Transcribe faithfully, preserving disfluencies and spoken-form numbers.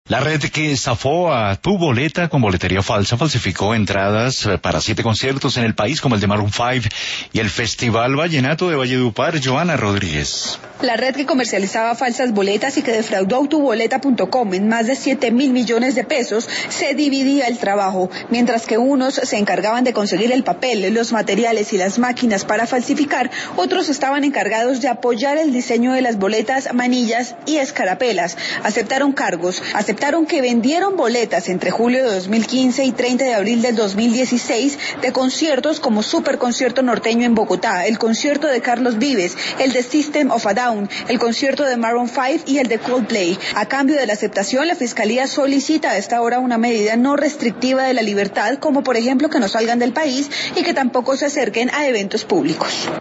La red que estafó a Tu Boleta con boletería falsa falsificó entradas para siete conciertos en el país como el de Maroon cinco y el Festival Vallenato de Valledupar. Joana Rodríguez. La red que comercializaba falsas boletas y que defraudó a tu boleta punto com en más de siete mil millones de pesos se dividía el trabajo. Mientras que unos se encargaban de conseguir el papel, los materiales y las máquinas para falsificar, otros estaban encargados de apoyar el diseño de las boletas, manillas y escarapelas. Aceptaron cargos, aceptaron que vendieron boletas entre julio de dos mil quince y treinta de abril del dos mil dieciséis de conciertos como Superconcierto Norteño en Bogotá, el concierto de Carlos Vives, el de System of a Down, el concierto de Maroon cinco y el de Coldplay. A cambio de la aceptación, la Fiscalía solicita a esta hora una medida no restrictiva de la libertad, como por ejemplo que no salgan del país y que tampoco se acerquen a eventos públicos.